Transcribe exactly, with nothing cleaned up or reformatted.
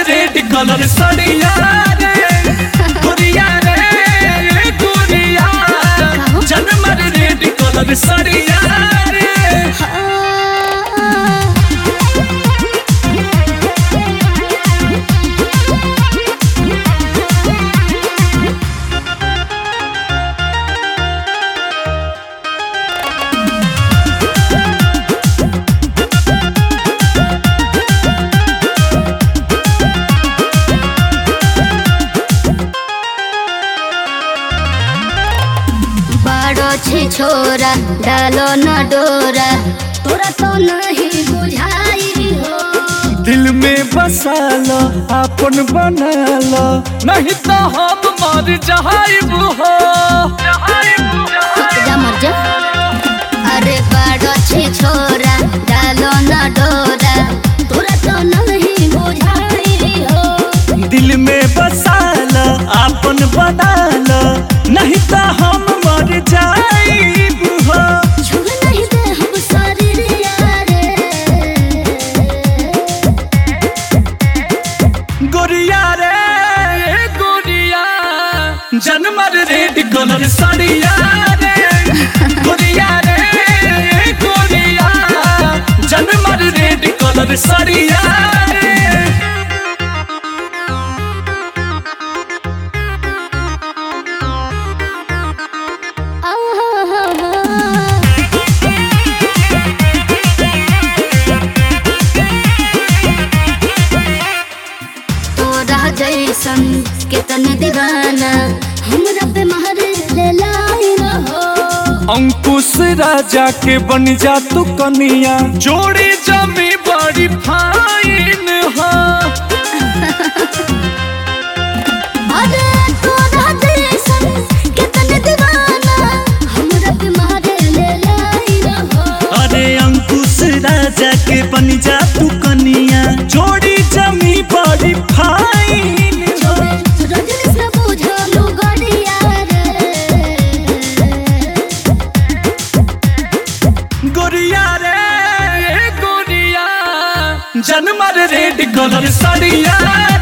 Red colour सड़िया रे गुड़िया रे गुड़िया जनमर रेड कलर सड़िया रे। छोरा डालो न डोरा तोरा तो नहीं बुझाई हो। दिल में बसा लो अपन बना लो नहीं तो हम मर जाइब हो। जा मर जा। अरे बाड़ो छे छोरा डालो न डोरा तोरा तो नहीं बुझाई हो। दिल में बसा लो अपन बना लो नहीं तो हम मर जाइब हो। छुड़ नहीं दे हम शरीर यारे गोरिया रे गोरिया जनमर रेड कलर सड़िया रे गोरिया रे गोरिया जनमर रेड कलर सड़िया रे। जैसन कितन दीवाना हमरा पे महर ले लाई हो। अंकुश राजा के बन जा तू कनिया जोड़ी जमी बड़ी फाइन हो। अरे तोरा जैसन कितन दीवाना हमरा पे महर ले लाई हो। अरे अंकुश राजा के बन जा तू कनिया जोड़ी जमी बड़ी फाइन। गोरिया रे गोरिया जनमर रेड कलर सड़िया।